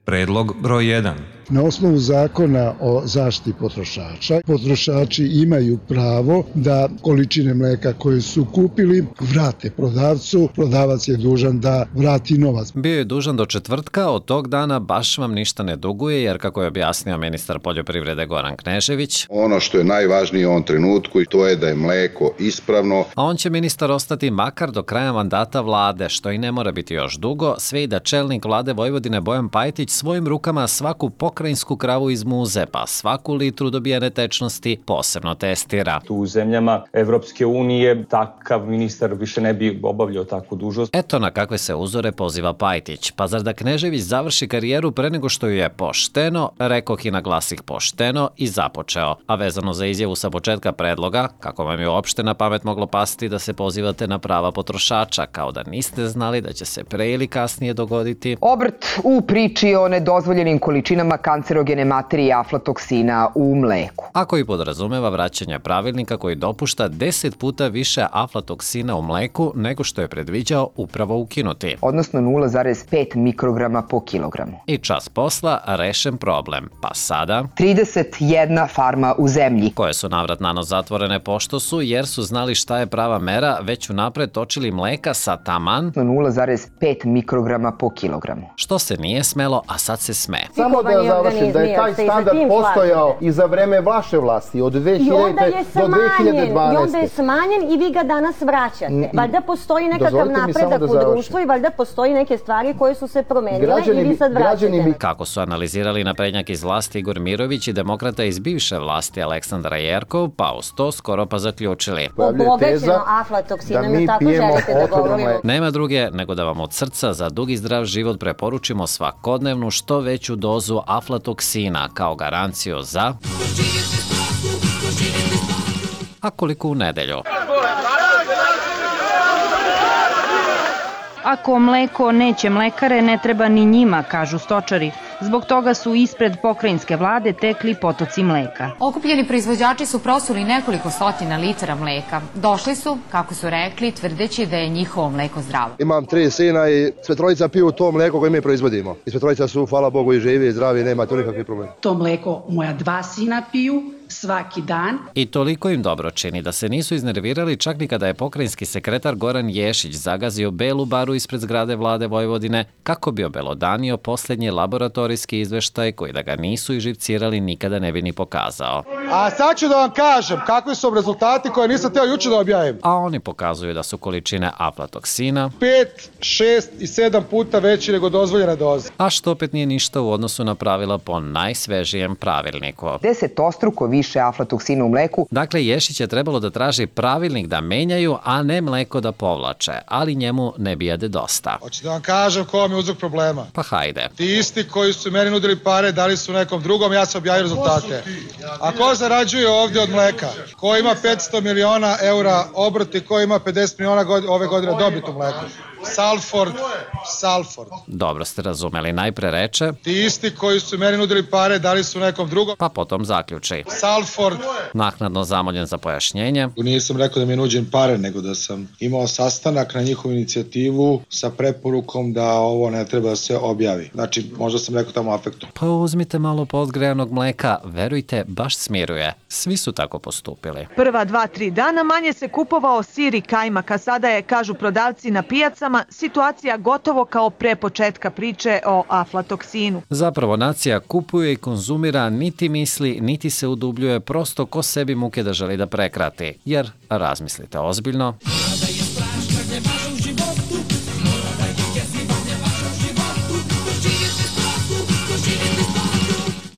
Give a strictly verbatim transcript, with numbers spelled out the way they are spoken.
Predlog broj jedan. Na osnovu zakona o zaštiti potrošača, potrošači imaju pravo da količine mleka koje su kupili vrate prodavcu, prodavac je dužan da vrati novac. Bio je dužan do četvrtka, od tog dana baš vam ništa ne duguje, jer kako je objasnio ministar poljoprivrede Goran Knežević, ono što je najvažnije u ovom trenutku i to je da je mleko ispravno. A on će ministar ostati makar do kraja mandata vlade, što i ne mora biti još dugo, sve i da čelnik vlade Vojvodine Bojan Pajtić svojim rukama svaku pokrajinsku kravu izmuze, pa svaku litru dobijene tečnosti posebno testira. Tu u zemljama Evropske unije takav ministar više ne bi obavljao takvu dužnost. Eto na kakve se uzore poziva Pajtić. Pa zar da Knežević završi karijeru pre nego što ju je pošteno, rekoh i naglasih pošteno, i započeo. A vezano za izjavu sa početka predloga, kako vam je uopšte na pamet moglo pasti da se pozivate na prava potrošača, kao da niste znali da će se pre ili kasnije dogoditi obrt u priči o nedozvoljenim količinama kancerogene materije aflatoksina u mleku. A koji podrazumeva vraćanje pravilnika koji dopušta deset puta više aflatoksina u mleku nego što je predviđao upravo ukinuti. Odnosno nula zarez pet mikrograma po kilogramu. I čas posla rešen problem. Pa sada trideset jedna farma u zemlji, koje su navrat nanos zatvorene pošto su, jer su znali šta je prava mera, već unapred točili mleka sa taman nula zarez pet mikrograma po kilogramu. Što se nije smelo, a sad se sme. Samo da završim, da je taj standard postojao i za vreme vaše vlasti, od dve hiljadite do dve hiljade dvanaeste. I onda je smanjen i vi ga danas vraćate. Valjda postoji nekakav napredak u društvu i valjda postoji neke stvari koje su se promenile i vi sad vraćate. Kako su analizirali naprednjak iz vlasti Igor Mirović i demokrata iz bivše vlasti Aleksandar Jerkov, pa uz to skoro pa zaključili. Obogaćeno aflatoksinom, tako želite da govorimo. Nema druge nego da vam od srca za dug i zdrav život preporučimo svakodnevnu što veću dozu aflatoksina kao garanciju za... A koliko u nedelju? Ako mleko neće mlekare, ne treba ni njima, kažu stočari. Zbog toga su ispred pokrajinske vlade tekli potoci mleka. Okupljeni proizvođači su prosuli nekoliko stotina litara mleka. Došli su, kako su rekli, tvrdeći da je njihovo mleko zdravo. Imam tri sina i sve trojica piju to mleko koje mi proizvodimo. I sve trojica su, hvala Bogu, i živi i zdravi, nema tu nikakvih problema. To mleko moja dva sina piju svaki dan. I toliko im dobro čini da se nisu iznervirali čak ni kada je pokrajinski sekretar Goran Ješić zagazio belu baru ispred zgrade vlade Vojvodine kako bi obelodanio posljednji laboratorijski izveštaj koji da ga nisu iživcirali nikada ne bi ni pokazao. A sad ću da vam kažem kakvi su rezultati koje nisam teo juče da objavim. A oni pokazuju da su količine aflatoksina pet, šest i sedam puta veći nego dozvoljena doza. A što opet nije ništa u odnosu na pravila po najsvežijem pravilniku. Desetostruko više aflatoksina u mleku. Dakle, Ješić je trebalo da traži pravilnik da menjaju, a ne mleko da povlače, ali njemu ne bijede dosta. Hoćete da vam kažem ko vam je uzrok problema? Pa hajde. Ti isti koji su meni nudili pare, dali su nekom drugom, ja sam objavio rezultate. A ko zarađuje ovdje od mleka? Ko ima petsto miliona eura obrt i ko ima pedeset miliona god, ove godine dobit u mleku? Salford, Salford. Dobro ste razumeli, najpre reče ti isti koji su meni nudili pare, dali su nekom drugom, pa potom zaključi Salford. Naknadno zamoljen za pojašnjenje. Nisam rekao da mi je nuđen pare, nego da sam imao sastanak na njihovu inicijativu sa preporukom da ovo ne treba da se objavi. Znači, možda sam rekao tamo afektu. Pa uzmite malo podgrejanog mleka, verujte, baš smiruje. Svi su tako postupili. Prva dva, tri dana manje se kupovao sir i kajmak, a sada je, kažu prodavci na pijacama, situacija gotovo kao pre početka priče o aflatoksinu. Zapravo nacija kupuje i konzumira, niti misli, niti se udubljuje, prosto ko sebi muke da želi da prekrati. Jer, razmislite ozbiljno,